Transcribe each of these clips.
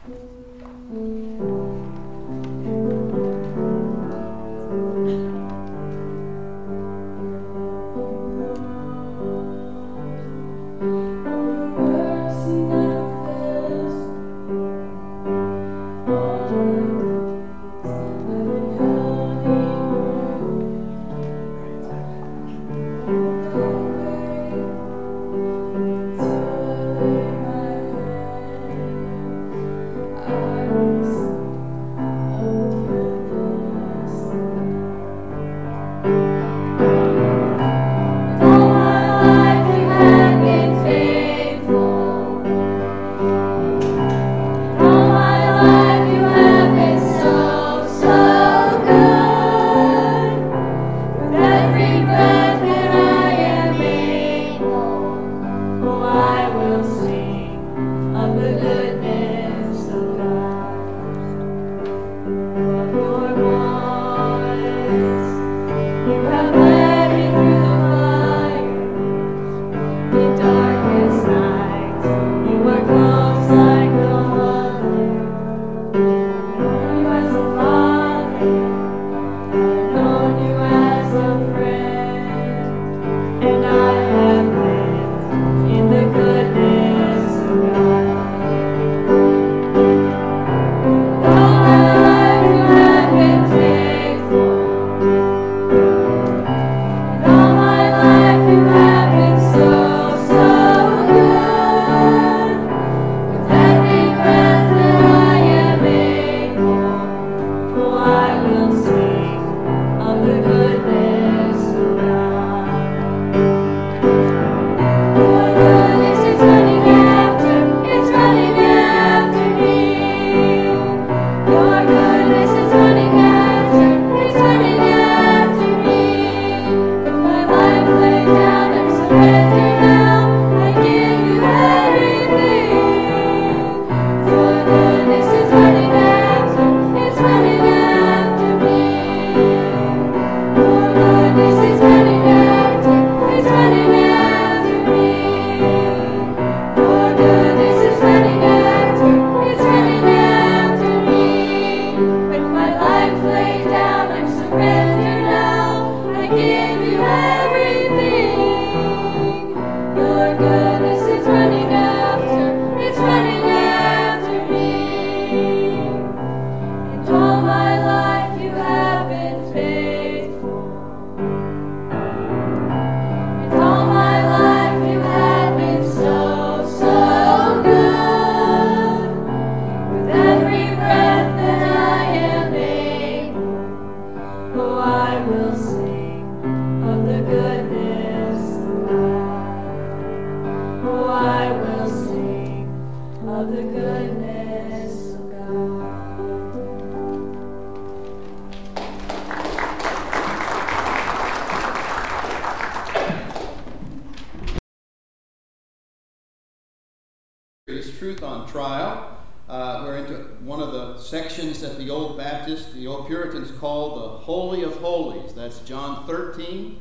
Truth on Trial. We're into one of the sections that the Old Baptists, the Old Puritans call the Holy of Holies. That's John 13,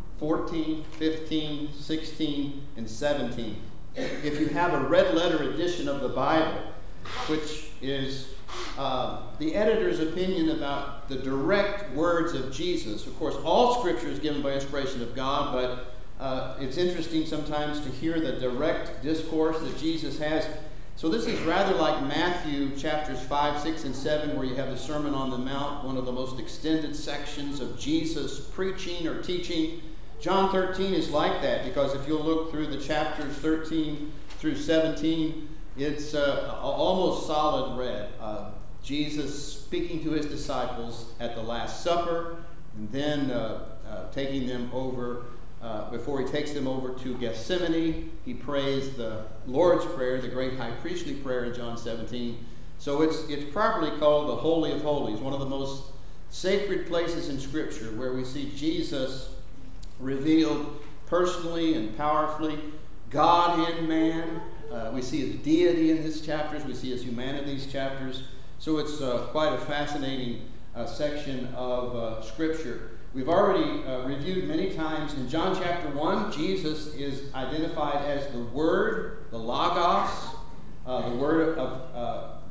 14, 15, 16, and 17. If you have a red letter edition of the Bible, which is the editor's opinion about the direct words of Jesus. Of course, all Scripture is given by inspiration of God, but it's interesting sometimes to hear the direct discourse that Jesus has. So this is rather like Matthew chapters 5, 6, and 7, where you have the Sermon on the Mount, one of the most extended sections of Jesus preaching or teaching. John 13 is like that, because if you'll look through the chapters 13 through 17, it's almost solid red. Jesus speaking to his disciples at the Last Supper, and then taking them over, before he takes them over to Gethsemane, he prays the Lord's Prayer, the great high priestly prayer in John 17. So it's properly called the Holy of Holies, one of the most sacred places in Scripture where we see Jesus revealed personally and powerfully, God in man. We see his deity in these chapters. We see his humanity in these chapters. So it's quite a fascinating section of Scripture. We've already reviewed many times in John chapter 1, Jesus is identified as the Word, the Logos, the Word of the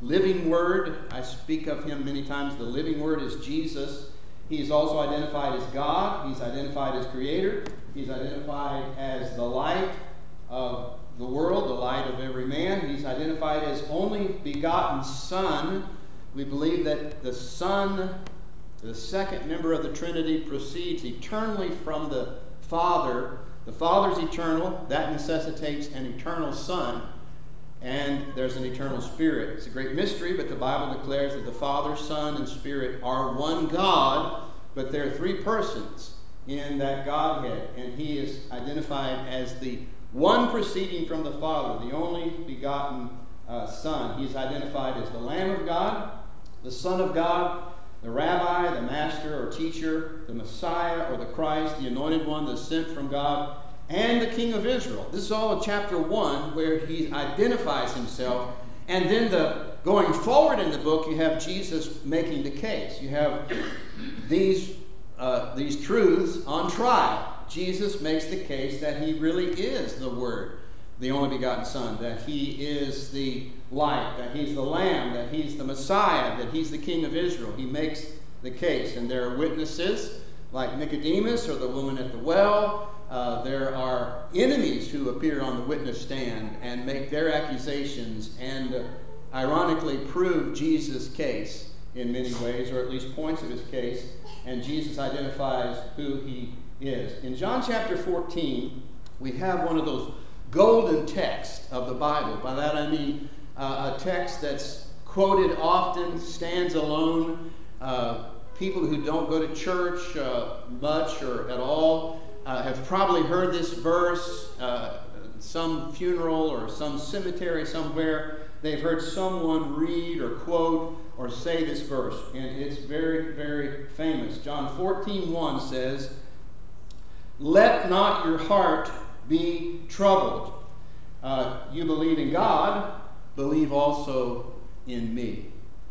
living Word. I speak of him many times. The living Word is Jesus. He is also identified as God. He's identified as Creator. He's identified as the light of the world, the light of every man. He's identified as only begotten Son. We believe that the Son, the second member of the Trinity, proceeds eternally from the Father. The Father's eternal. That necessitates an eternal Son. And there's an eternal Spirit. It's a great mystery, but the Bible declares that the Father, Son, and Spirit are one God, but there are three persons in that Godhead. And he is identified as the one proceeding from the Father, the only begotten Son. He's identified as the Lamb of God, the Son of God, the Rabbi, the Master or Teacher, the Messiah or the Christ, the Anointed One, the sent from God, and the King of Israel. This is all in chapter 1 where he identifies himself. And then going forward in the book, you have Jesus making the case. You have these truths on trial. Jesus makes the case that he really is the Word, the only begotten Son, that he is the light, that he's the Lamb, that he's the Messiah, that he's the King of Israel. He makes the case. And there are witnesses like Nicodemus or the woman at the well. There are enemies who appear on the witness stand and make their accusations and ironically prove Jesus' case in many ways, or at least points of his case, and Jesus identifies who he is. In John chapter 14, we have one of those golden texts of the Bible. By that I mean a text that's quoted often, stands alone. People who don't go to church much or at all have probably heard this verse, some funeral or some cemetery somewhere. They've heard someone read or quote or say this verse, and it's very, very famous. John 14:1 says, "Let not your heart be troubled. You believe in God, believe also in me."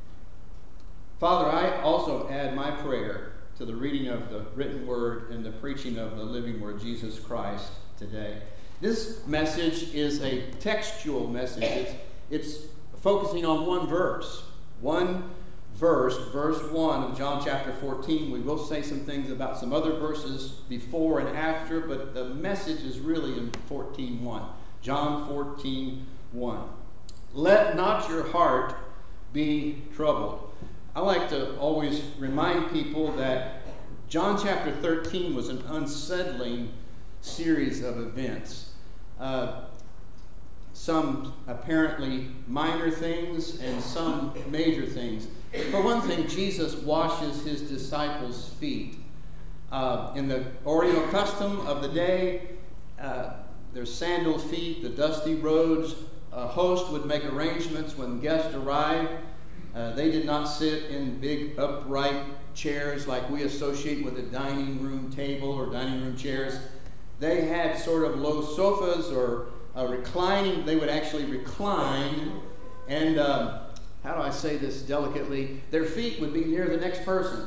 Father, I also add my prayer to the reading of the written word and the preaching of the living word, Jesus Christ, today. This message is a textual message. It's focusing on one verse. Verse 1 of John chapter 14. We will say some things about some other verses before and after, but the message is really in 14:1. John 14:1. Let not your heart be troubled. I like to always remind people that John chapter 13 was an unsettling series of events. Some apparently minor things and some major things. For one thing, Jesus washes his disciples' feet. In the Oriental custom of the day, their sandal feet, the dusty roads. A host would make arrangements when guests arrived. They did not sit in big upright chairs like we associate with a dining room table or dining room chairs. They had sort of low sofas or reclining. They would actually recline, and how do I say this delicately? Their feet would be near the next person.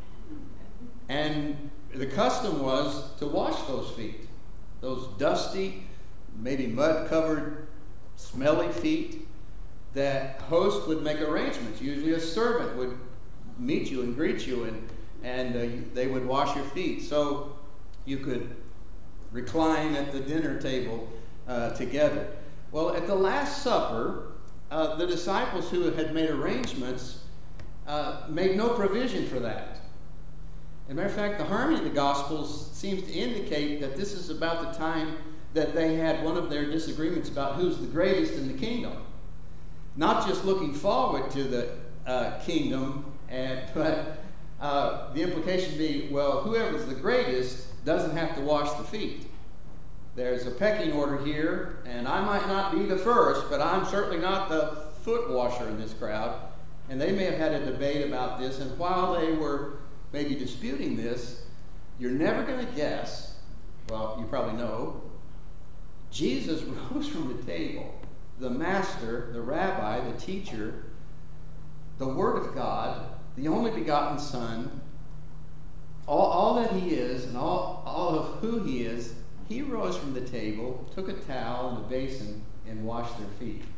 And the custom was to wash those feet, those dusty, maybe mud-covered, smelly feet. That host would make arrangements. Usually a servant would meet you and greet you, and they would wash your feet. So you could recline at the dinner table together. Well, at the Last Supper, the disciples who had made arrangements made no provision for that. As a matter of fact, the harmony of the Gospels seems to indicate that this is about the time that they had one of their disagreements about who's the greatest in the kingdom. Not just looking forward to the kingdom, but the implication being, well, whoever's the greatest doesn't have to wash the feet. There's a pecking order here, and I might not be the first, but I'm certainly not the foot washer in this crowd. And they may have had a debate about this, and while they were maybe disputing this, you're never going to guess, well, you probably know, Jesus rose from the table. The Master, the Rabbi, the Teacher, the Word of God, the only begotten Son, all that he is and all of who he is, he rose from the table, took a towel and a basin, and washed their feet.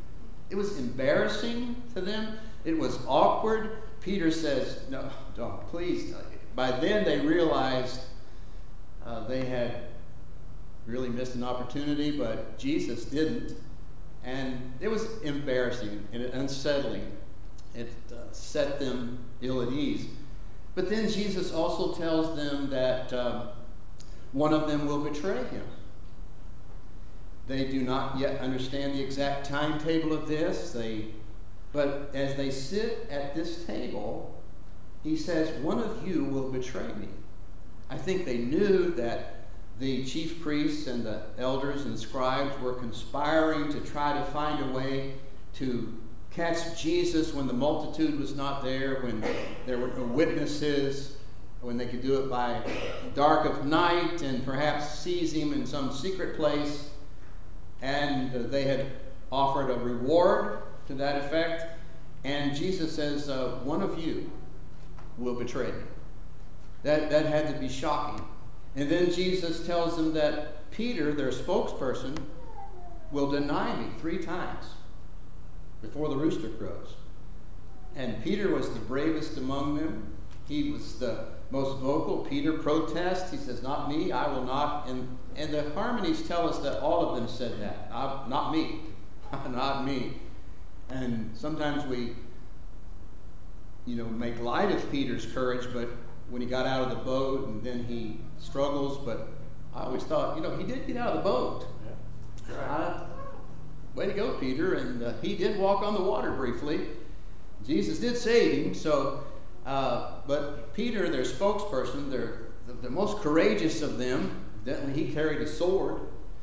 It was embarrassing to them. It was awkward. Peter says, no, don't, please. By then they realized they had really missed an opportunity, but Jesus didn't. And it was embarrassing and unsettling. It set them ill at ease. But then Jesus also tells them that one of them will betray him. They do not yet understand the exact timetable of this. But as they sit at this table, he says, one of you will betray me. I think they knew that the chief priests and the elders and scribes were conspiring to try to find a way to catch Jesus when the multitude was not there, when there were no witnesses, when they could do it by dark of night and perhaps seize him in some secret place. And they had offered a reward to that effect. And Jesus says, one of you will betray me. That had to be shocking. And then Jesus tells them that Peter, their spokesperson, will deny me 3 times before the rooster crows. And Peter was the bravest among them. He was the most vocal. Peter protests. He says, not me, I will not. And the harmonies tell us that all of them said that. Not me. Not me. And sometimes we, make light of Peter's courage, but when he got out of the boat and then he struggles, but I always thought, he did get out of the boat. Yeah. Way to go, Peter. And he did walk on the water briefly. Jesus did save him. So, but Peter, their spokesperson, the most courageous of them, evidently he carried a sword.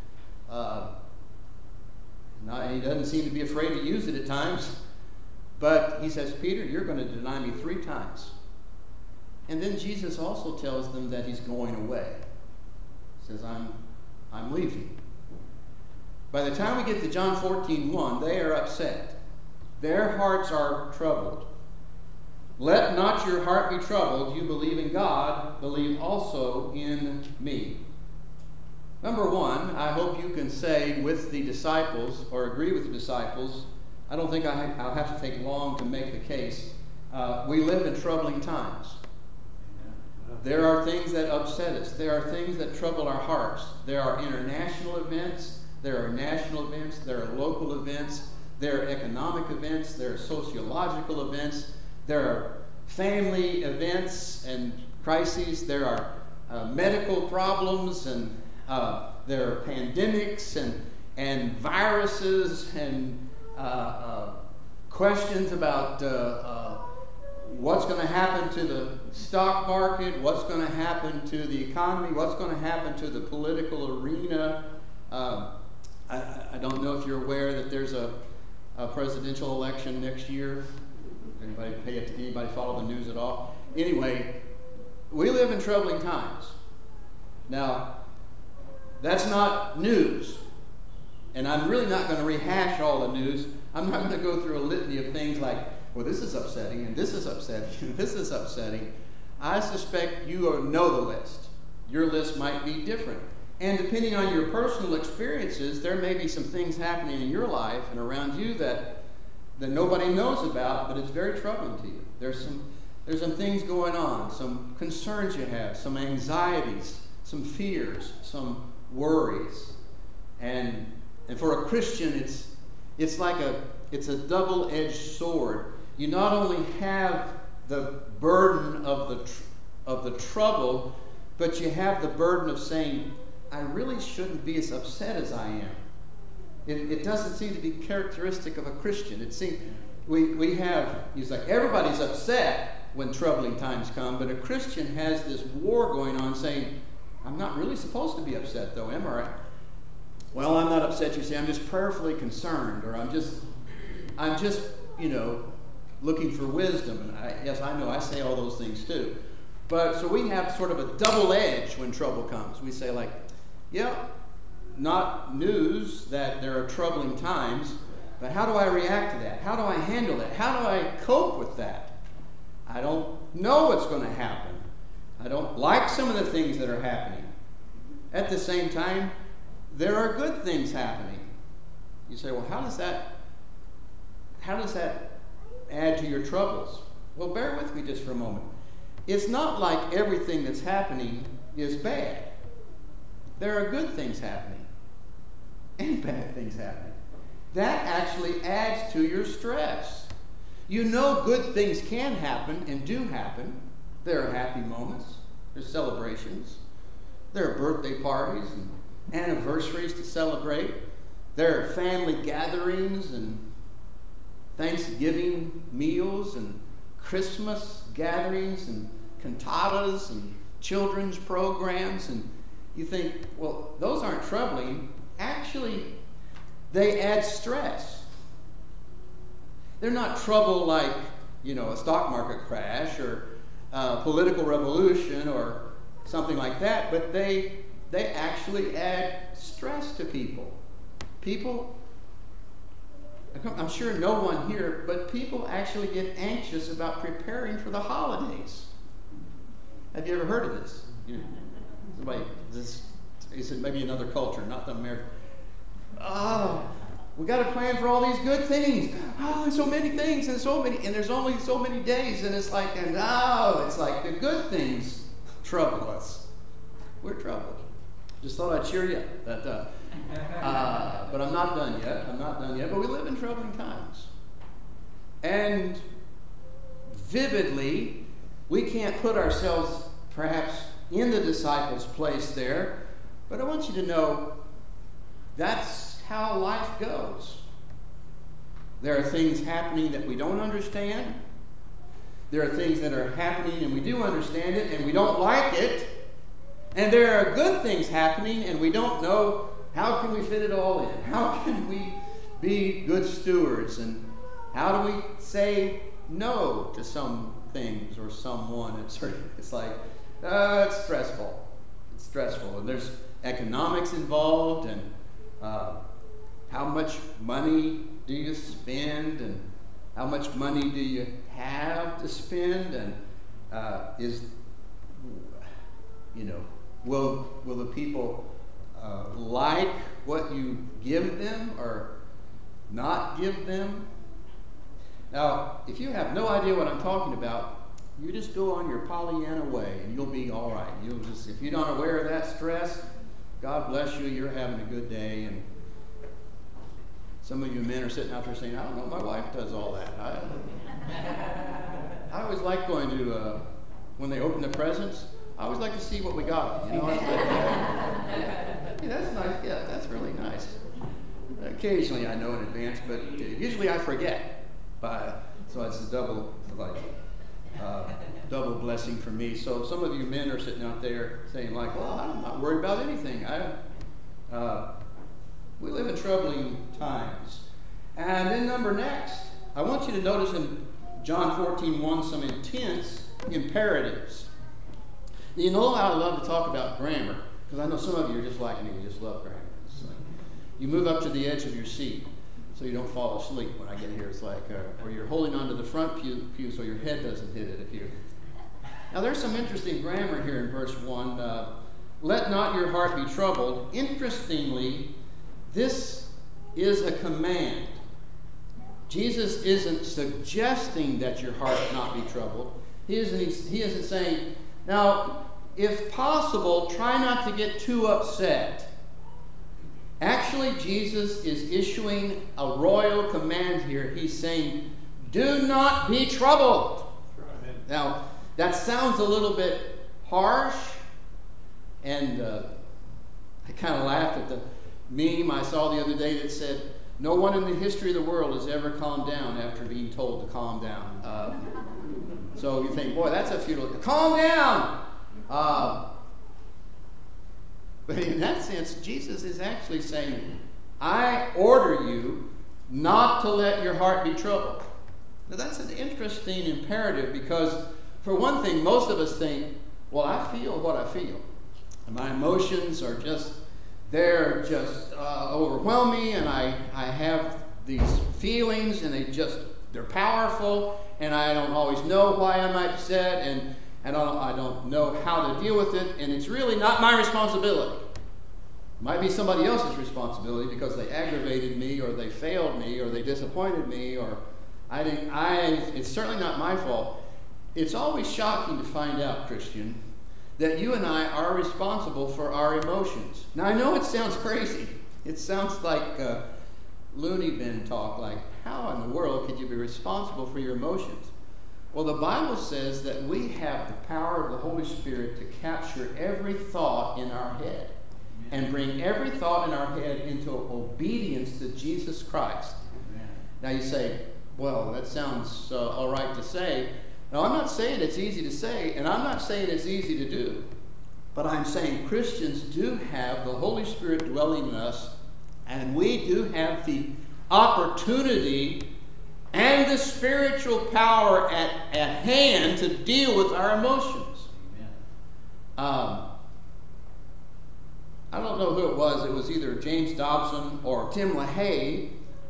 He doesn't seem to be afraid to use it at times. But he says, Peter, you're going to deny me 3 times. And then Jesus also tells them that he's going away. He says, I'm leaving. By the time we get to John 14:1, they are upset. Their hearts are troubled. Let not your heart be troubled. You believe in God, believe also in me. Number 1, I hope you can say with the disciples, or agree with the disciples, I don't think I'll have to take long to make the case. We live in troubling times. There are things that upset us. There are things that trouble our hearts. There are international events. There are national events. There are local events. There are economic events. There are sociological events. There are family events and crises. There are medical problems, and there are pandemics and viruses and questions about what's going to happen to the stock market, what's going to happen to the economy, what's going to happen to the political arena. I don't know if you're aware that there's a presidential election next year. Anybody follow the news at all? Anyway, we live in troubling times. Now, that's not news. And I'm really not going to rehash all the news. I'm not going to go through a litany of things like, well, this is upsetting, and this is upsetting, and this is upsetting. I suspect you know the list. Your list might be different. And depending on your personal experiences, there may be some things happening in your life and around you that nobody knows about, but it's very troubling to you. There's some things going on, some concerns you have, some anxieties, some fears, some worries. And for a Christian, it's like it's a double-edged sword. You not only have the burden of the trouble, but you have the burden of saying, I really shouldn't be as upset as I am. It doesn't seem to be characteristic of a Christian. It seems it's like everybody's upset when troubling times come, but a Christian has this war going on saying, I'm not really supposed to be upset though, am I? Well, I'm not upset, you say, I'm just prayerfully concerned, or I'm just looking for wisdom. And yes, I know, I say all those things too. But so we have sort of a double edge when trouble comes. We say like, yeah, not news that there are troubling times, but how do I react to that? How do I handle that? How do I cope with that? I don't know what's going to happen. I don't like some of the things that are happening. At the same time, there are good things happening. You say, well, how does that how does that add to your troubles? Well, bear with me just for a moment. It's not like everything that's happening is bad. There are good things happening and bad things happening. That actually adds to your stress. You know good things can happen and do happen. There are happy moments. There's celebrations. There are birthday parties and anniversaries to celebrate. There are family gatherings and Thanksgiving meals and Christmas gatherings and cantatas and children's programs. And you think, well, those aren't troubling. Actually, they add stress. They're not trouble like, a stock market crash or a political revolution or something like that, but they actually add stress to people. People, I'm sure no one here, but people actually get anxious about preparing for the holidays. Have you ever heard of this? Is it maybe another culture, not the American? Oh, we got to plan for all these good things. Oh, there's so many things and there's only so many days, and it's like the good things trouble us. We're troubled. Just thought I'd cheer you up. But I'm not done yet. But we live in troubling times. And vividly, we can't put ourselves perhaps in the disciples' place there. But I want you to know that's how life goes. There are things happening that we don't understand. There are things that are happening and we do understand it and we don't like it. And there are good things happening and we don't know how can we fit it all in. How can we be good stewards? And how do we say no to some things or someone? It's like, it's stressful. It's stressful. And there's economics involved and how much money do you spend and how much money do you have to spend, and will the people like what you give them or not give them? Now, if you have no idea what I'm talking about, you just go on your Pollyanna way and you'll be all right. If you're not aware of that stress, God bless you, you're having a good day. And some of you men are sitting out there saying, I don't know, my wife does all that. I always like going to, when they open the presents, I always like to see what we got. Hey, that's nice. Yeah, that's really nice. Occasionally I know in advance, but usually I forget. So it's a double blessing for me. So some of you men are sitting out there saying like, well, I'm not worried about anything. We live in troubling times. And then next, I want you to notice in John 14:1 some intense imperatives. You know how I love to talk about grammar, because I know some of you are just like me, you just love grammar. It's like, you move up to the edge of your seat so you don't fall asleep when I get here. It's like, or you're holding onto the front pew so your head doesn't hit it. Now there's some interesting grammar here in verse 1. Let not your heart be troubled. Interestingly, this is a command. Jesus isn't suggesting that your heart not be troubled. He isn't saying, now, if possible, try not to get too upset. Actually, Jesus is issuing a royal command here. He's saying, do not be troubled. Now, that sounds a little bit harsh, and I kind of laughed at the meme I saw the other day that said, no one in the history of the world has ever calmed down after being told to calm down. So you think, boy, that's a futile, calm down! But in that sense, Jesus is actually saying, I order you not to let your heart be troubled. Now that's an interesting imperative, because for one thing, most of us think, well, I feel what I feel. And my emotions are they're just overwhelm me, and I have these feelings, and they're powerful, and I don't always know why I'm upset, and I don't know how to deal with it, and it's really not my responsibility. It might be somebody else's responsibility because they aggravated me, or they failed me, or they disappointed me, or It's certainly not my fault. It's always shocking to find out, Christian, that you and I are responsible for our emotions. Now, I know it sounds crazy. It sounds like loony bin talk, like, how in the world could you be responsible for your emotions? Well, the Bible says that we have the power of the Holy Spirit to capture every thought in our head and bring every thought in our head into obedience to Jesus Christ. Amen. Now you say, well, that sounds all right to say. No, I'm not saying it's easy to say, and I'm not saying it's easy to do. But I'm saying Christians do have the Holy Spirit dwelling in us, and we do have the opportunity and the spiritual power at hand to deal with our emotions. Amen. I don't know who it was. It was either James Dobson or Tim LaHaye.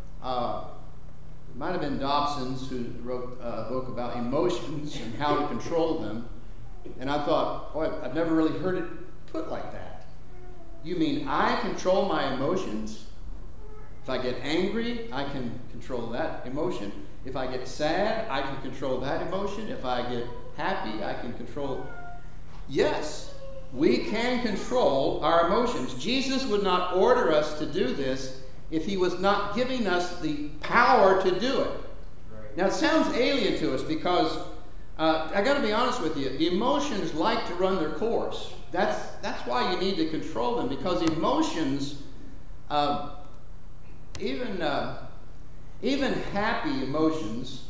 It might have been Dobson's who wrote a book about emotions and how to control them. And I thought, boy, I've never really heard it put like that. You mean I control my emotions? If I get angry, I can control that emotion. If I get sad, I can control that emotion. If I get happy, I can control. Yes, we can control our emotions. Jesus would not order us to do this if he was not giving us the power to do it. Right. Now, it sounds alien to us because, I got to be honest with you, emotions like to run their course. That's why you need to control them, because emotions, even happy emotions,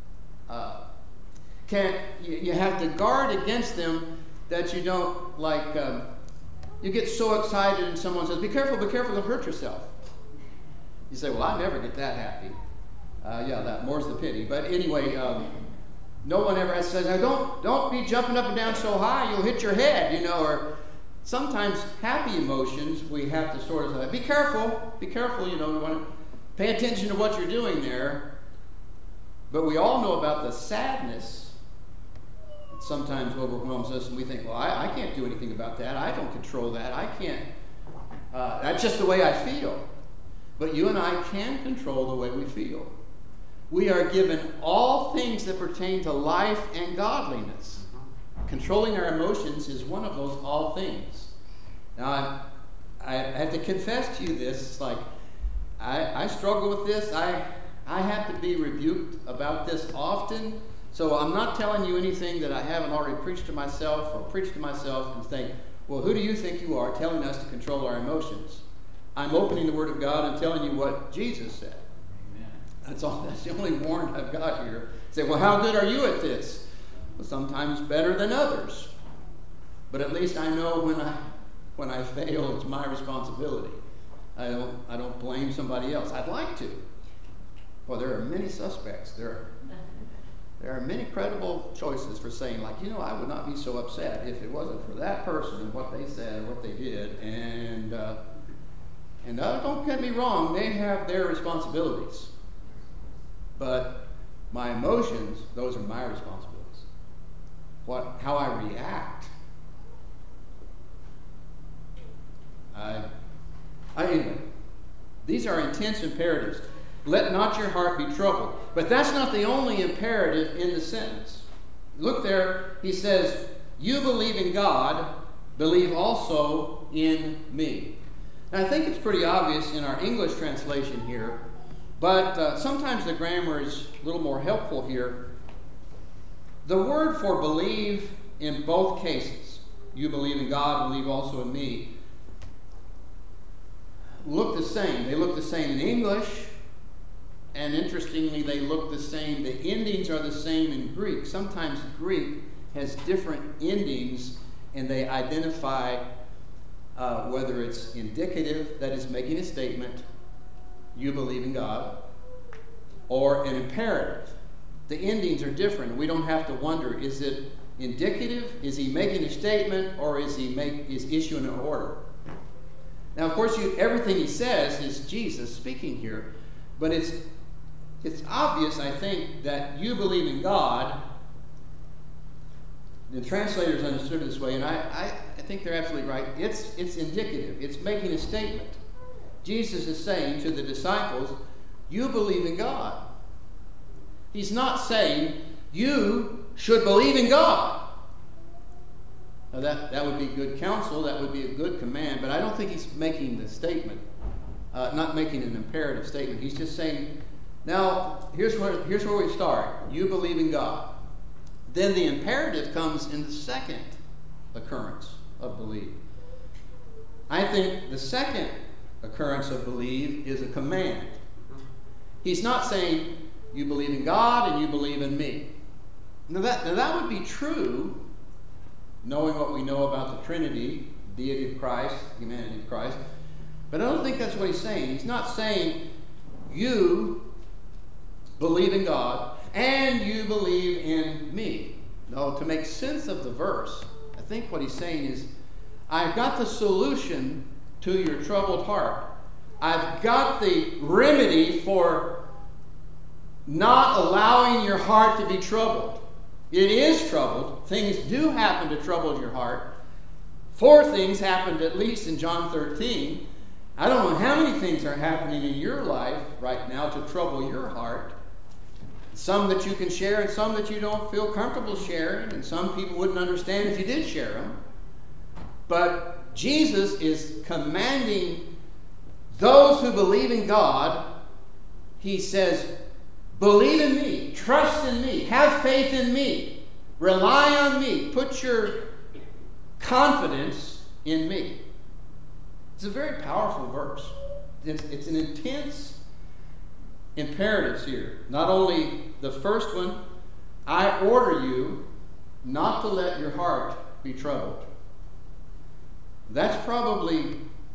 you have to guard against them, that you don't you get so excited and someone says, be careful, you'll hurt yourself. You say, well, I never get that happy. That more's the pity. But anyway, no one ever says, now don't be jumping up and down so high, you'll hit your head, or sometimes happy emotions we have to sort of say, be careful, we want to pay attention to what you're doing there. But we all know about the sadness that sometimes overwhelms us, and we think, well, I can't do anything about that. I don't control that. I can't. That's just the way I feel. But you and I can control the way we feel. We are given all things that pertain to life and godliness. Controlling our emotions is one of those all things. Now, I have to confess to you this. It's like, I struggle with this. I have to be rebuked about this often. So I'm not telling you anything that I haven't already preached to myself and think, well, who do you think you are telling us to control our emotions? I'm opening the Word of God and telling you what Jesus said. Amen. That's all. That's the only warrant I've got here. Say, well, how good are you at this? Well, sometimes better than others. But at least I know when I fail, it's my responsibility. I don't blame somebody else. I'd like to. Well, there are many suspects. There are many credible choices for saying, I would not be so upset if it wasn't for that person and what they said and what they did. And don't get me wrong, they have their responsibilities. But my emotions, those are my responsibilities. How I react. Anyway, these are intense imperatives. Let not your heart be troubled. But that's not the only imperative in the sentence. Look there, he says, you believe in God, believe also in me. And I think it's pretty obvious in our English translation here, but sometimes the grammar is a little more helpful here. The word for believe in both cases, you believe in God, believe also in me, look the same. They look the same in English, and interestingly, they look the same. The endings are the same in Greek. Sometimes Greek has different endings, and they identify whether it's indicative, that is making a statement, you believe in God, or an imperative. The endings are different. We don't have to wonder, is it indicative? Is he making a statement, or is he issuing an order? Now, of course, everything he says is Jesus speaking here, but it's obvious, I think, that you believe in God. The translators understood it this way, and I think they're absolutely right. It's indicative. It's making a statement. Jesus is saying to the disciples, you believe in God. He's not saying you should believe in God. Now that would be good counsel, that would be a good command, but I don't think he's making the statement, not making an imperative statement. He's just saying, now, here's where we start. You believe in God. Then the imperative comes in the second occurrence of believe. I think the second occurrence of believe is a command. He's not saying, you believe in God and you believe in me. Now that would be true, knowing what we know about the Trinity, deity of Christ, humanity of Christ. But I don't think that's what he's saying. He's not saying you believe in God and you believe in me. No, to make sense of the verse, I think what he's saying is, I've got the solution to your troubled heart. I've got the remedy for not allowing your heart to be troubled. It is troubled. Things do happen to trouble your heart. 4 things happened at least in John 13. I don't know how many things are happening in your life right now to trouble your heart. Some that you can share and some that you don't feel comfortable sharing, and some people wouldn't understand if you did share them. But Jesus is commanding those who believe in God. He says, believe in me, trust in me, have faith in me, rely on me, put your confidence in me. It's a very powerful verse. It's an intense imperatives here. Not only the first one, I order you not to let your heart be troubled. That's probably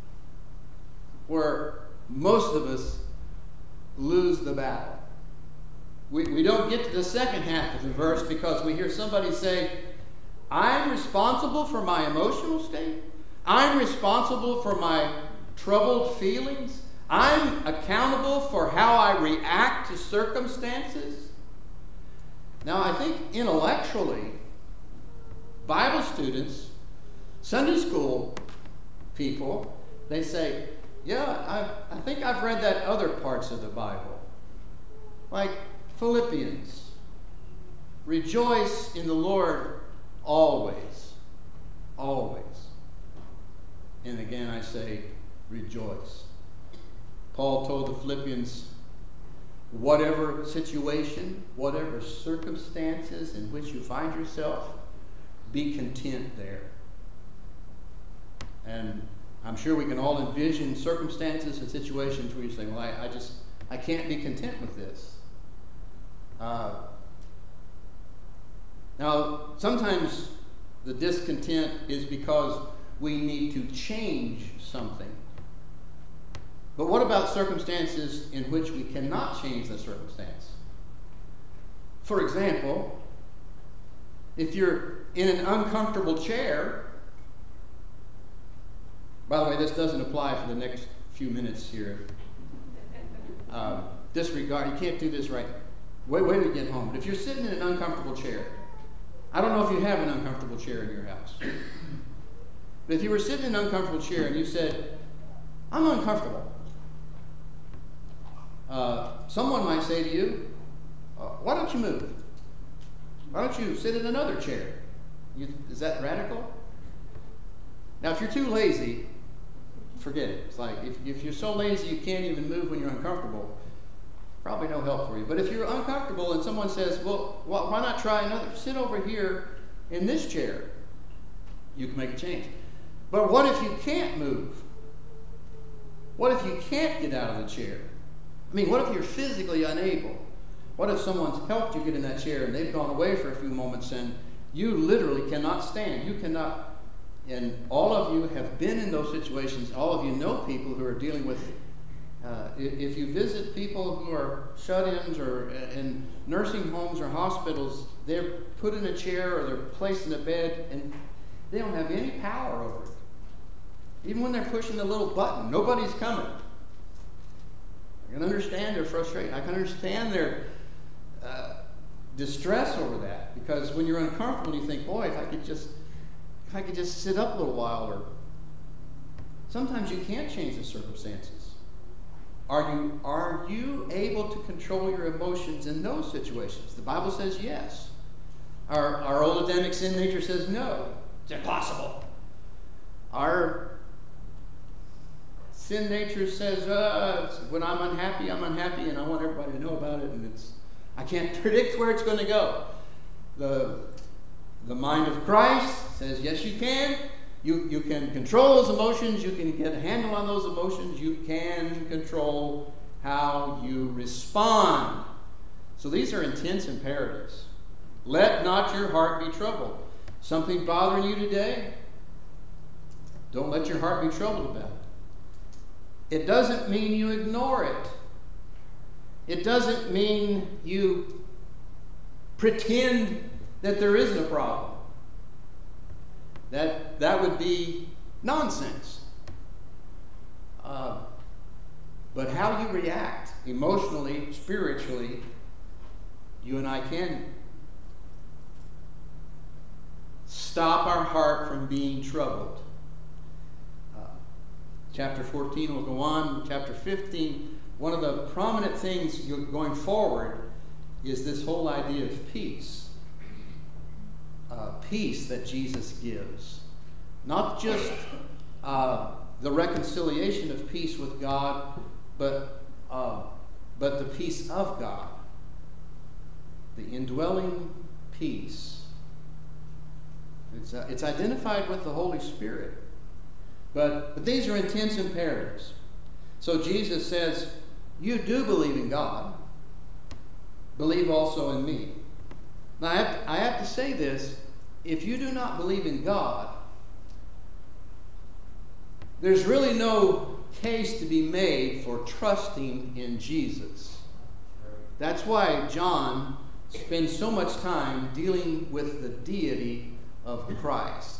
where most of us lose the battle. We don't get to the second half of the verse because we hear somebody say, I'm responsible for my emotional state. I'm responsible for my troubled feelings. I'm accountable for how I react to circumstances. Now, I think intellectually, Bible students, Sunday school people, they say, yeah, I think I've read that other parts of the Bible. Like Philippians. Rejoice in the Lord always. Always. And again, I say, rejoice. Paul told the Philippians, whatever situation, whatever circumstances in which you find yourself, be content there. And I'm sure we can all envision circumstances and situations where you say, well, I can't be content with this. Now, sometimes the discontent is because we need to change something. But what about circumstances in which we cannot change the circumstance? For example, if you're in an uncomfortable chair, by the way, this doesn't apply for the next few minutes here. Disregard, you can't do this right. Wait till you get home. But if you're sitting in an uncomfortable chair, I don't know if you have an uncomfortable chair in your house. But if you were sitting in an uncomfortable chair and you said, I'm uncomfortable, someone might say to you, why don't you move? Why don't you sit in another chair? Is that radical? Now, if you're too lazy, forget it. It's like if you're so lazy you can't even move when you're uncomfortable, probably no help for you. But if you're uncomfortable and someone says, well, why not try another? Sit over here in this chair. You can make a change. But what if you can't move? What if you can't get out of the chair? I mean, what if you're physically unable? What if someone's helped you get in that chair and they've gone away for a few moments and you literally cannot stand? You cannot. And all of you have been in those situations. All of you know people who are dealing with, if you visit people who are shut-ins or in nursing homes or hospitals, they're put in a chair or they're placed in a bed and they don't have any power over it. Even when they're pushing the little button, nobody's coming. I can understand their frustration. I can understand their distress over that, because when you're uncomfortable, you think, boy, if I could just sit up a little while. Or sometimes you can't change the circumstances. Are you able to control your emotions in those situations? The Bible says yes. Our old Adamic sin nature says no. It's impossible. Our sin nature says, when I'm unhappy, and I want everybody to know about it, and I can't predict where it's going to go. The mind of Christ says, yes, you can. You can control those emotions. You can get a handle on those emotions. You can control how you respond. So these are intense imperatives. Let not your heart be troubled. Something bothering you today? Don't let your heart be troubled about it. It doesn't mean you ignore it. It doesn't mean you pretend that there isn't a problem. That would be nonsense. But how you react emotionally, spiritually, you and I can stop our heart from being troubled. Chapter 14 will go on. Chapter 15, one of the prominent things going forward is this whole idea of peace. Peace that Jesus gives. Not just the reconciliation of peace with God, but the peace of God. The indwelling peace. It's identified with the Holy Spirit. But these are intense imperatives. So Jesus says, you do believe in God. Believe also in me. Now I have to say this. If you do not believe in God, there's really no case to be made for trusting in Jesus. That's why John spends so much time dealing with the deity of Christ.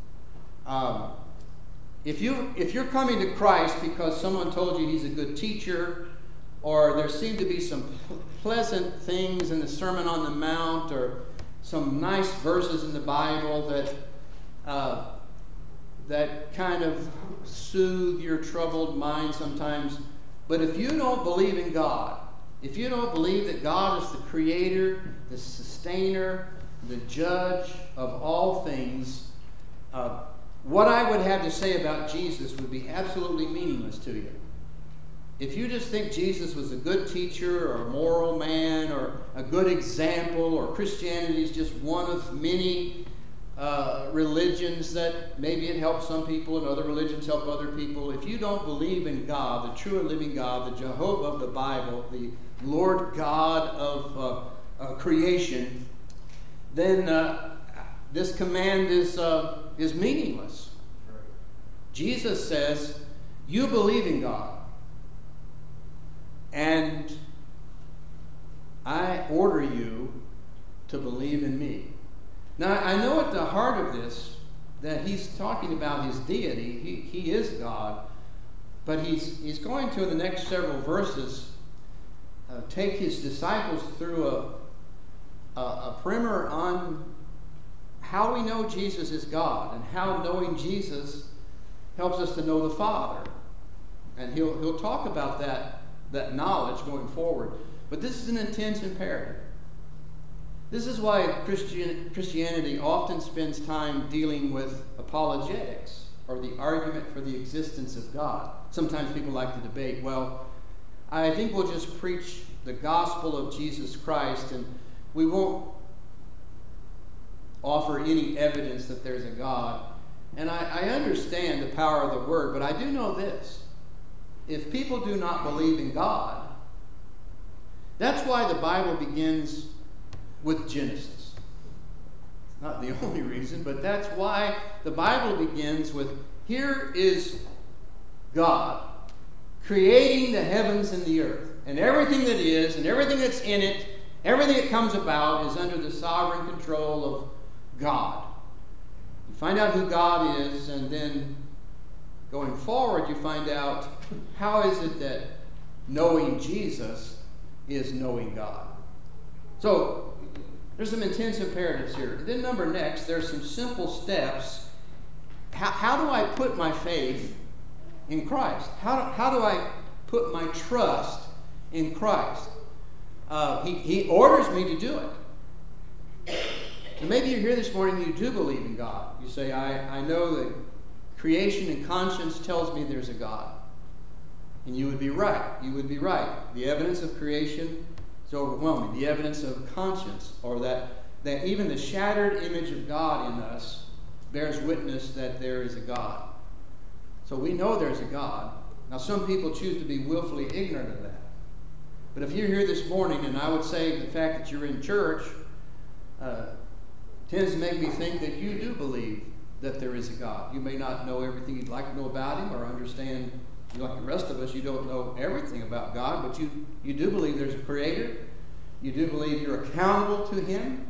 If you're coming to Christ because someone told you he's a good teacher, or there seem to be some pleasant things in the Sermon on the Mount, or some nice verses in the Bible that kind of soothe your troubled mind sometimes. But if you don't believe in God, if you don't believe that God is the creator, the sustainer, the judge of all things, what I would have to say about Jesus would be absolutely meaningless to you. If you just think Jesus was a good teacher or a moral man or a good example, or Christianity is just one of many religions that maybe it helps some people and other religions help other people. If you don't believe in God, the true and living God, the Jehovah of the Bible, the Lord God of creation, then this command is meaningless. Jesus says, you believe in God. And I order you to believe in me. Now, I know at the heart of this that he's talking about his deity. He is God. But he's going to, in the next several verses, take his disciples through a primer on how we know Jesus is God and how knowing Jesus helps us to know the Father. And he'll talk about that knowledge going forward. But this is an intense imperative. This is why Christianity often spends time dealing with apologetics, or the argument for the existence of God. Sometimes people like to debate, well, I think we'll just preach the gospel of Jesus Christ and we won't offer any evidence that there's a God. And I understand the power of the word, but I do know this. If people do not believe in God, that's why the Bible begins with Genesis. It's not the only reason, but that's why the Bible begins with, here is God creating the heavens and the earth, and everything that is, and everything that's in it, everything that comes about is under the sovereign control of God. You find out who God is, and then going forward, you find out how is it that knowing Jesus is knowing God. So there's some intense imperatives here. And then next, there's some simple steps. How do I put my faith in Christ? How do I put my trust in Christ. He orders me to do it. And maybe you're here this morning and you do believe in God. You say, I know that creation and conscience tells me there's a God. And you would be right. You would be right. The evidence of creation is overwhelming. The evidence of conscience, or that even the shattered image of God in us bears witness that there is a God. So we know there's a God. Now some people choose to be willfully ignorant of that. But if you're here this morning, and I would say the fact that you're in church tends to make me think that you do believe that there is a God. You may not know everything you'd like to know about him, or understand, like the rest of us, you don't know everything about God, but you do believe there's a creator. You do believe you're accountable to him.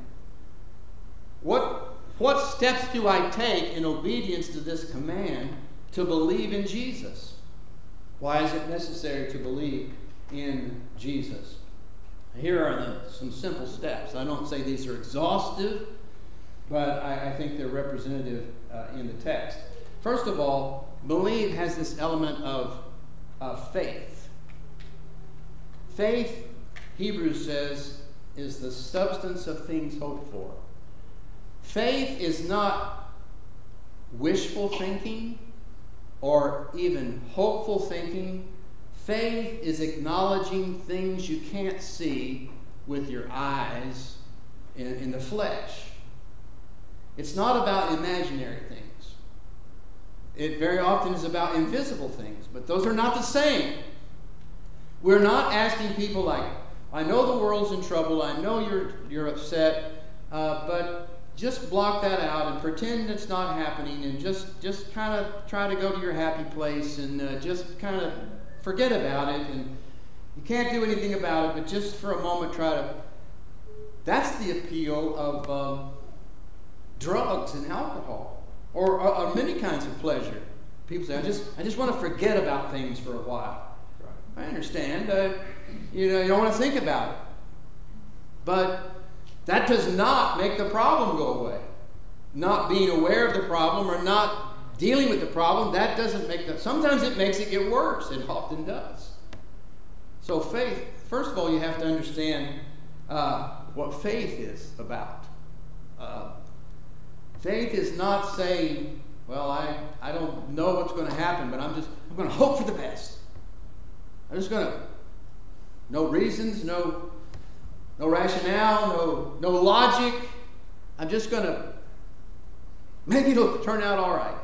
What steps do I take in obedience to this command to believe in Jesus? Why is it necessary to believe in Jesus? Here are some simple steps. I don't say these are exhaustive, but I think they're representative in the text. First of all, believe has this element of faith. Faith, Hebrews says, is the substance of things hoped for. Faith is not wishful thinking or even hopeful thinking. Faith is acknowledging things you can't see with your eyes in the flesh. It's not about imaginary things. It very often is about invisible things, but those are not the same. We're not asking people like, I know the world's in trouble, I know you're upset, but just block that out and pretend it's not happening, and just kind of try to go to your happy place and just kind of forget about it, and you can't do anything about it, but just for a moment try to... That's the appeal of drugs and alcohol, or many kinds of pleasure. People say, I just want to forget about things for a while. I understand. You don't want to think about it. But that does not make the problem go away. Not being aware of the problem or not dealing with the problem, that doesn't make that. Sometimes it makes it get worse. It often does. So faith, first of all, you have to understand what faith is about. Faith is not saying, well, I don't know what's going to happen, but I'm going to hope for the best. I'm just going to, no reasons, no rationale, no logic. I'm just going to, maybe it'll turn out all right.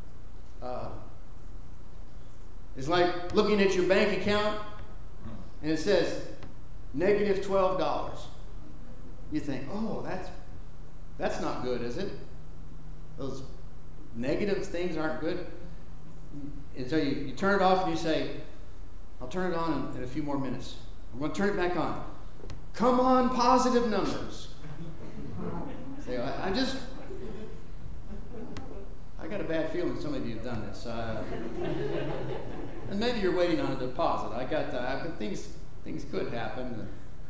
It's like looking at your bank account and it says negative $12. You think, oh, that's not good, is it? Those negative things aren't good. And so you turn it off and you say, I'll turn it on in a few more minutes. I'm going to turn it back on. Come on, positive numbers. Say, I got a bad feeling some of you have done this. And maybe you're waiting on a deposit. Things could happen.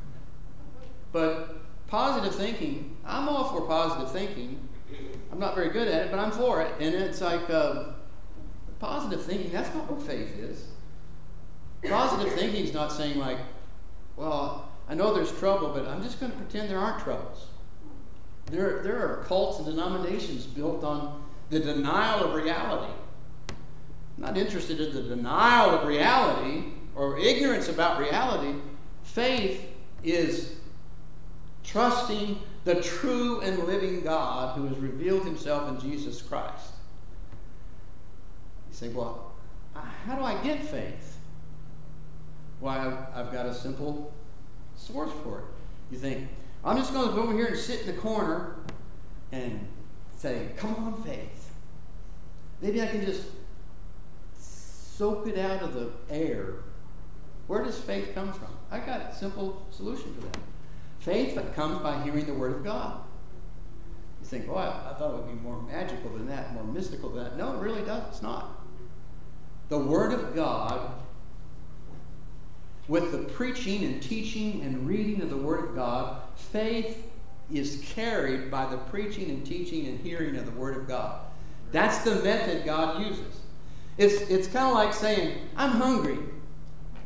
But positive thinking, I'm all for positive thinking. I'm not very good at it, but I'm for it. And it's like positive thinking, that's not what faith is. Positive thinking is not saying like, well, I know there's trouble, but I'm just going to pretend there aren't troubles. There are cults and denominations built on the denial of reality. I'm not interested in the denial of reality or ignorance about reality. Faith is trusting the true and living God who has revealed himself in Jesus Christ. You say, well, how do I get faith? Well, I've got a simple source for it. You think, I'm just going to go over here and sit in the corner and say, come on, faith. Maybe I can just soak it out of the air. Where does faith come from? I got a simple solution for that. Faith comes by hearing the Word of God. You think, oh, I thought it would be more magical than that, more mystical than that. No, it really doesn't. It's not. The Word of God, with the preaching and teaching and reading of the Word of God, faith is carried by the preaching and teaching and hearing of the Word of God. That's the method God uses. It's kind of like saying, I'm hungry.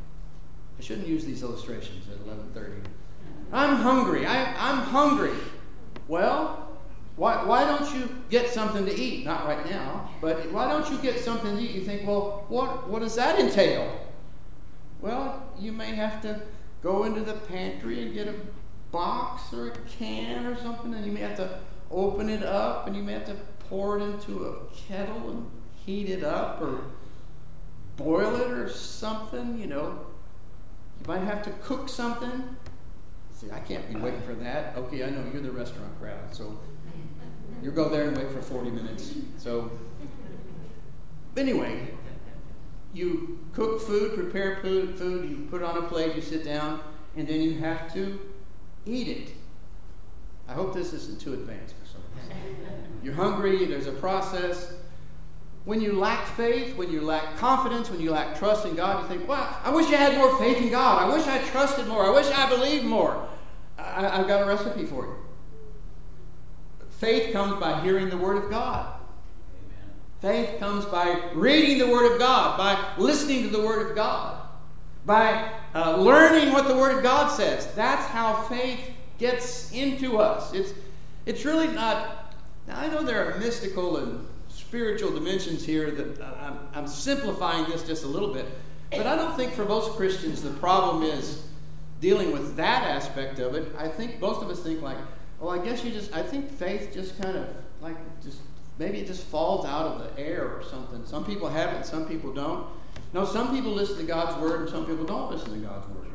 shouldn't use these illustrations at 11:30. I'm hungry. I'm hungry. Well, why don't you get something to eat? Not right now, but why don't you get something to eat? You think, well, what does that entail? Well, you may have to go into the pantry and get a box or a can or something, and you may have to open it up, and you may have to pour it into a kettle and heat it up or boil it or something, you know. You might have to cook something. See, I can't be waiting for that. Okay, I know you're the restaurant crowd, so you go there and wait for 40 minutes. So, anyway, you cook food, prepare food, you put it on a plate, you sit down, and then you have to eat it. I hope this isn't too advanced for some of us. You're hungry, there's a process. When you lack faith, when you lack confidence, when you lack trust in God, you think, wow, I wish I had more faith in God. I wish I trusted more. I wish I believed more. I've got a recipe for you. Faith comes by hearing the Word of God. Amen. Faith comes by reading the Word of God, by listening to the Word of God, by learning what the Word of God says. That's how faith gets into us. It's really not. Now I know there are mystical and spiritual dimensions here that I'm simplifying this just a little bit, but I don't think for most Christians the problem is dealing with that aspect of it. I think most of us think like, well, I think faith just kind of like maybe it just falls out of the air or something. Some people have it, some people don't. No, some people listen to God's Word and some people don't listen to God's Word.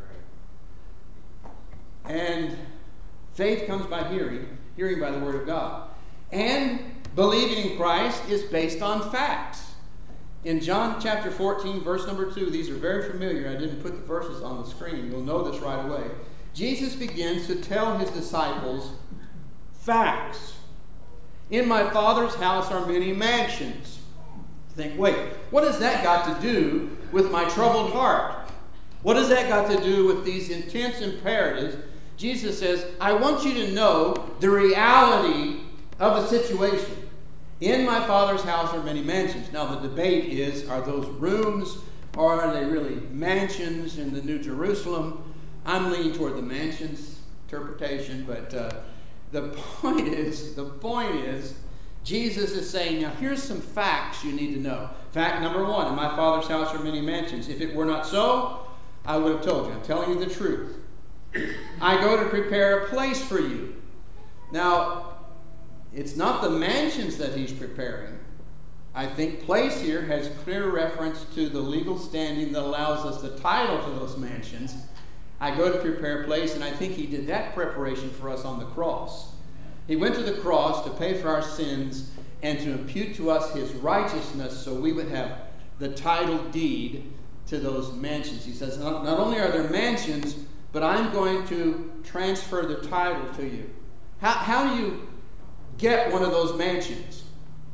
And faith comes by hearing by the Word of God. And believing in Christ is based on facts. In John chapter 14, verse number 2, these are very familiar. I didn't put the verses on the screen. You'll know this right away. Jesus begins to tell his disciples facts. In my Father's house are many mansions. Think, wait, what has that got to do with my troubled heart? What has that got to do with these intense imperatives? Jesus says, I want you to know the reality of the situation. In my Father's house are many mansions. Now the debate is, are those rooms or are they really mansions in the New Jerusalem? I'm leaning toward the mansions interpretation, but the point is, Jesus is saying, now here's some facts you need to know. Fact number 1, in my Father's house are many mansions. If it were not so, I would have told you. I'm telling you the truth. I go to prepare a place for you. Now, it's not the mansions that he's preparing. I think place here has clear reference to the legal standing that allows us the title to those mansions. I go to prepare a place, and I think he did that preparation for us on the cross. He went to the cross to pay for our sins and to impute to us his righteousness so we would have the title deed to those mansions. He says, not only are there mansions, but I'm going to transfer the title to you. How do you get one of those mansions?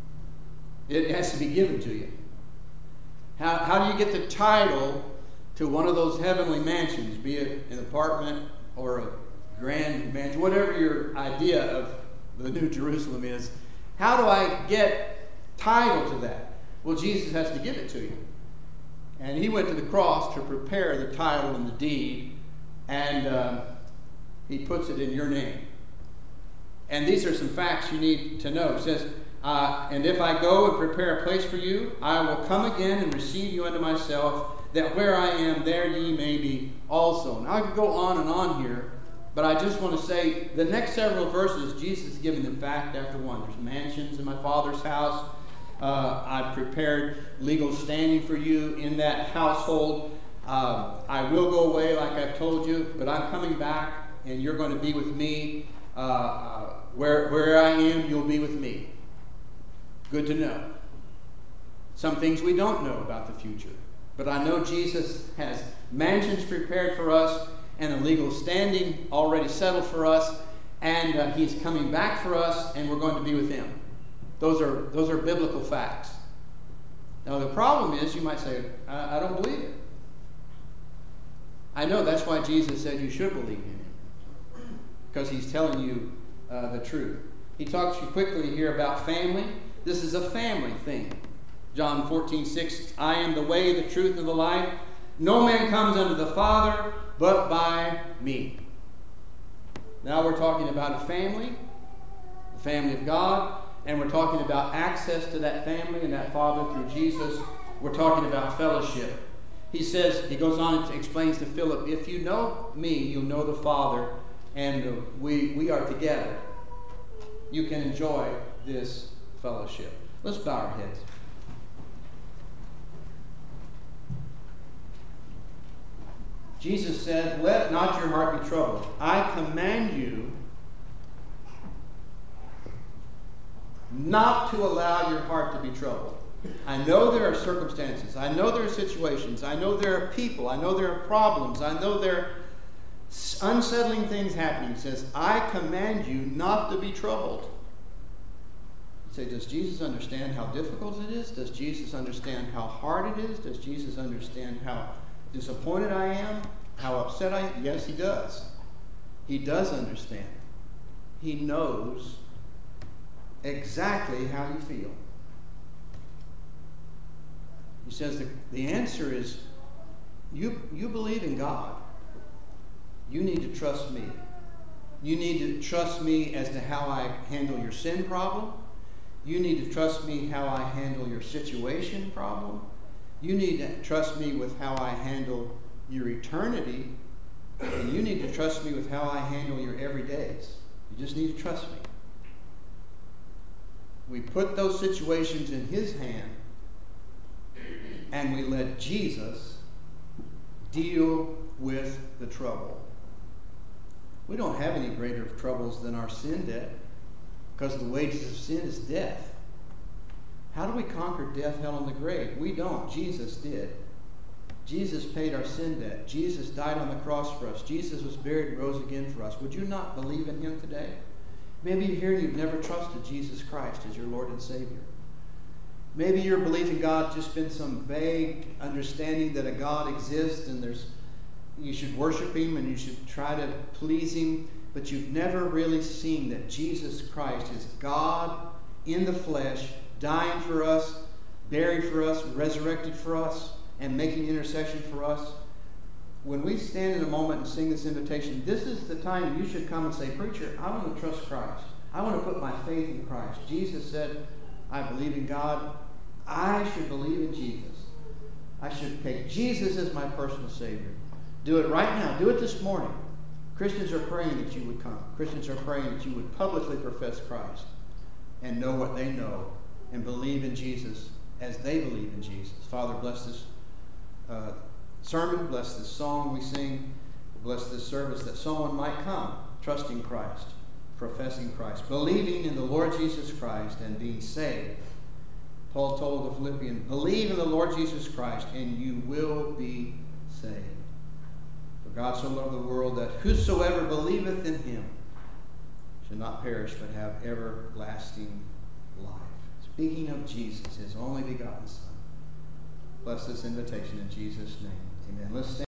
It has to be given to you. How do you get the title to one of those heavenly mansions, be it an apartment or a grand mansion, whatever your idea of the New Jerusalem is? How do I get title to that? Well, Jesus has to give it to you. And he went to the cross to prepare the title and the deed, and he puts it in your name. And these are some facts you need to know. It says, and if I go and prepare a place for you, I will come again and receive you unto myself, that where I am, there ye may be also. Now I could go on and on here, but I just want to say the next several verses, Jesus is giving them fact after one. There's mansions in my Father's house. I've prepared legal standing for you in that household. I will go away like I've told you, but I'm coming back, and you're going to be with me. Where I am, you'll be with me. Good to know. Some things we don't know about the future. But I know Jesus has mansions prepared for us and a legal standing already settled for us, and he's coming back for us, and we're going to be with him. Those are biblical facts. Now the problem is, you might say, I don't believe it. I know that's why Jesus said you should believe in him, because he's telling you the truth. He talks to you quickly here about family. This is a family thing. John 14:6, I am the way, the truth, and the life. No man comes unto the Father but by me. Now we're talking about a family, the family of God, and we're talking about access to that family and that Father through Jesus. We're talking about fellowship. He says, he goes on and explains to Philip, if you know me, you'll know the Father, and we are together. You can enjoy this fellowship. Let's bow our heads. Jesus said, let not your heart be troubled. I command you not to allow your heart to be troubled. I know there are circumstances. I know there are situations. I know there are people. I know there are problems. I know there are unsettling things happening. He says, I command you not to be troubled. You say, does Jesus understand how difficult it is? Does Jesus understand how hard it is? Does Jesus understand how disappointed I am? How upset I am? Yes, he does. He does understand. He knows exactly how you feel. He says the answer is, you believe in God. You need to trust me. You need to trust me as to how I handle your sin problem. You need to trust me how I handle your situation problem. You need to trust me with how I handle your eternity. And you need to trust me with how I handle your everydays. You just need to trust me. We put those situations in his hand, and we let Jesus deal with the trouble. We don't have any greater troubles than our sin debt, because the wages of sin is death. How do we conquer death, hell, and the grave? We don't. Jesus did. Jesus paid our sin debt. Jesus died on the cross for us. Jesus was buried and rose again for us. Would you not believe in him today? Maybe you're here and you've never trusted Jesus Christ as your Lord and Savior. Maybe your belief in God just been some vague understanding that a God exists and you should worship him and you should try to please him, but you've never really seen that Jesus Christ is God in the flesh, dying for us, buried for us, resurrected for us, and making intercession for us. When we stand in a moment and sing this invitation, this is the time you should come and say, preacher, I want to trust Christ. I want to put my faith in Christ. Jesus said, I believe in God. I should believe in Jesus. I should take Jesus as my personal Savior. Do it right now. Do it this morning. Christians are praying that you would come. Christians are praying that you would publicly profess Christ and know what they know and believe in Jesus as they believe in Jesus. Father, bless this sermon, bless this song we sing, bless this service, that someone might come trusting Christ, professing Christ, believing in the Lord Jesus Christ and being saved. Paul told the Philippians, believe in the Lord Jesus Christ and you will be saved. For God so loved the world that whosoever believeth in him shall not perish but have everlasting life. Speaking of Jesus, his only begotten Son. Bless this invitation in Jesus' name. Amen. Let's stand.